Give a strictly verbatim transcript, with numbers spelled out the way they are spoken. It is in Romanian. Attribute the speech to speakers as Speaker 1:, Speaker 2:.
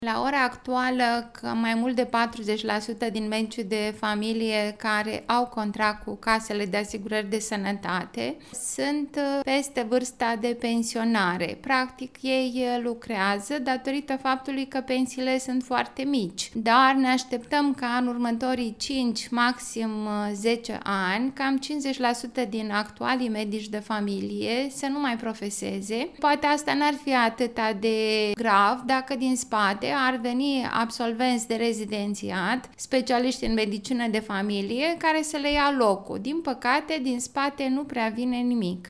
Speaker 1: La ora actuală, că mai mult de patruzeci la sută din medicii de familie care au contract cu casele de asigurări de sănătate sunt peste vârsta de pensionare. Practic, ei lucrează datorită faptului că pensiile sunt foarte mici. Dar ne așteptăm ca în următorii cinci, maxim zece ani, cam cincizeci la sută din actualii medici de familie să nu mai profeseze. Poate asta n-ar fi atâta de grav dacă din spate ar veni absolvenți de rezidențiat, specialiști în medicină de familie, care să le ia locul. Din păcate, din spate nu prea vine nimic.